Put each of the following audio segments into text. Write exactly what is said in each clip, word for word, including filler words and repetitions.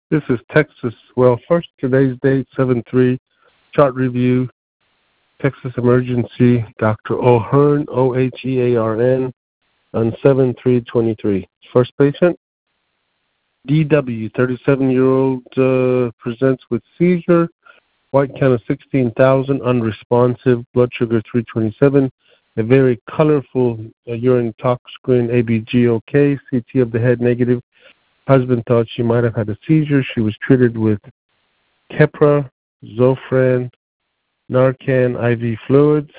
This is Texas Well First. Today's date, seven three. Chart review. Texas Emergency. Doctor O'Hearn, O H E A R N, on seven three twenty-three. First patient, D W, thirty-seven-year-old, uh, presents with seizure. White count of sixteen thousand, unresponsive, blood sugar three twenty-seven, a very colorful uh, urine tox screen, A B G okay, C T of the head negative. Husband thought she might have had a seizure. She was treated with Keppra, Zofran, Narcan, I V fluids,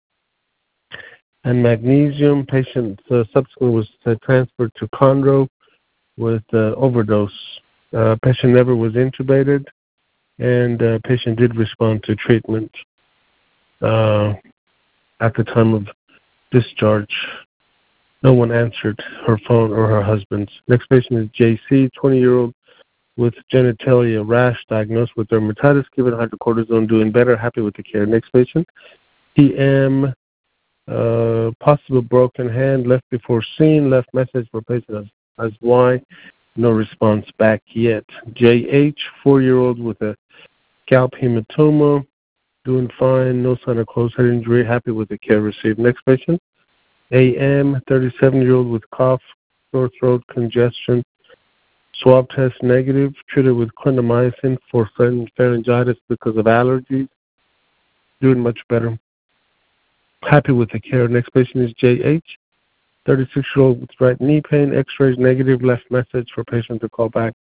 and magnesium. Patient uh, subsequently was uh, transferred to Conroe with uh, overdose. Uh, patient never was intubated, and uh, patient did respond to treatment uh, at the time of discharge. No one answered her phone or her husband's. Next patient is J C, twenty-year-old with genitalia rash, diagnosed with dermatitis, given hydrocortisone, doing better, happy with the care. Next patient, T M, uh, possible broken hand, left before seen, left message for patient as, as Y, no response back yet. J H, four-year-old with a scalp hematoma, doing fine, no sign of closed head injury, happy with the care received. Next patient, A M, thirty-seven-year-old with cough, sore throat, congestion, swab test negative, treated with clindamycin for pharyngitis because of allergies, doing much better, happy with the care. Next patient is J H, thirty-six-year-old with right knee pain, x-rays negative, left message for patient to call back.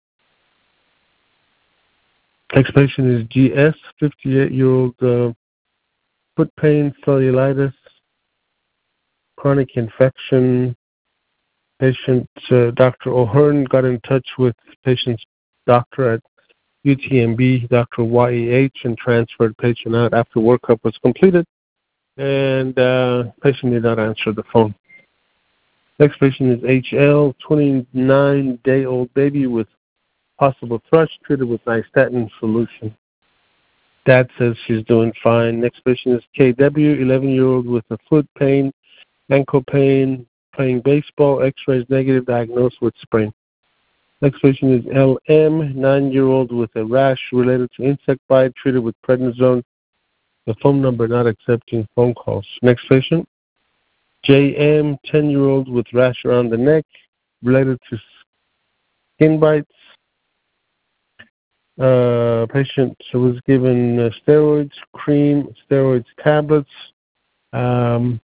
Next patient is G S, fifty-eight-year-old, uh, foot pain, cellulitis, chronic infection. Patient, uh, Doctor O'Hearn, got in touch with patient's doctor at U T M B, Doctor Y E H, and transferred patient out after workup was completed, and uh, patient did not answer the phone. Next patient is H L, twenty-nine-day-old baby with possible thrush, treated with nystatin solution. Dad says she's doing fine. Next patient is K W, eleven-year-old with a foot pain, ankle pain, playing baseball, x-rays negative, diagnosed with sprain. Next patient is L M, nine-year-old with a rash related to insect bite, treated with prednisone. The phone number not accepting phone calls. Next patient, J M, ten-year-old with rash around the neck, related to skin bites. Uh, patient was given uh, steroids, cream, steroids tablets. Um,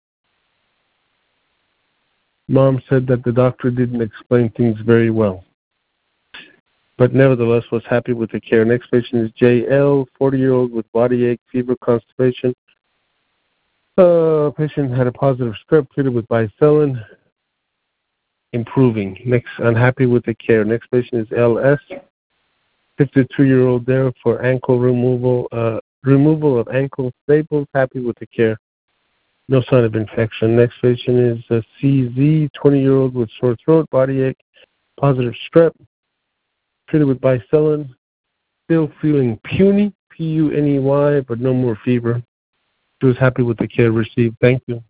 Mom said that the doctor didn't explain things very well, but nevertheless was happy with the care. Next patient is J L, forty-year-old with body ache, fever, constipation. Uh, patient had a positive strep, treated with bicillin, improving. Next, unhappy with the care. Next patient is L S, fifty-two-year-old there for ankle removal, uh, removal of ankle staples, happy with the care. No sign of infection. Next patient is uh, C Z, twenty-year-old with sore throat, body ache, positive strep, treated with bicillin, still feeling puny, P U N E Y, but no more fever. She was happy with the care received. Thank you.